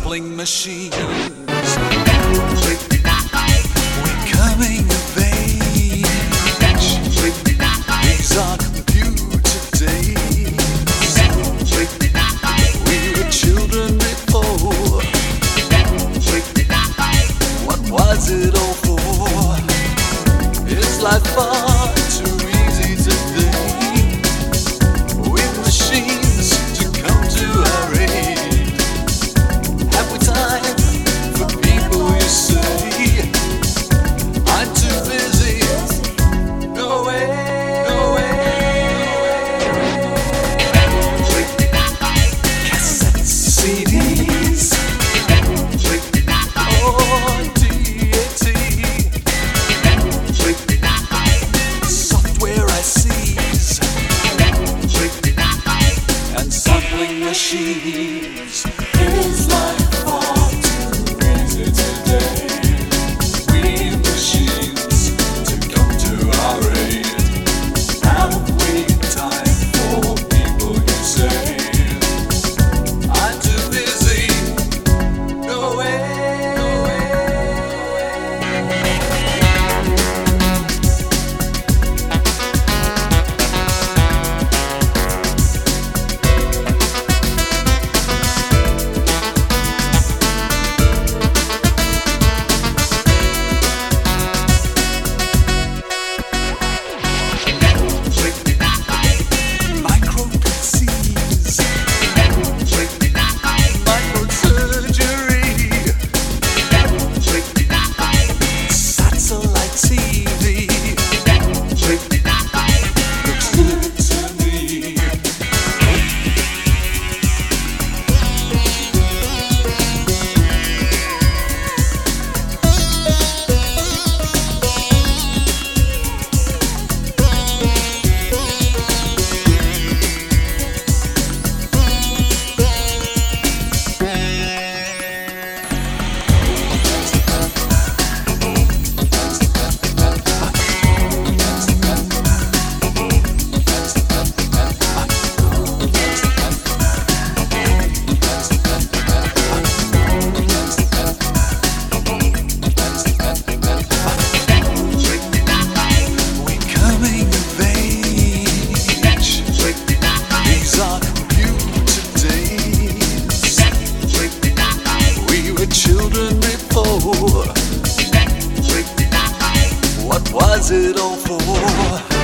sampling machines. We're coming of age. These are computer days. We were children before. What was it all for? Is life far too easy today? With machines to come to our aid. Have we time for people, you say? I'm too busy. No way, no way. Cassettes, CDs. Oh, DAT. Software I seize. And sampling machines. Is life far too easy today? We machines to come to our aid. Have we time for people, you say? I'm too busy. No way, no way. Micro PCs, microsurgery, satellite TV, looks good to me. We're coming of age. These are computer days. We were children before. What was it all for?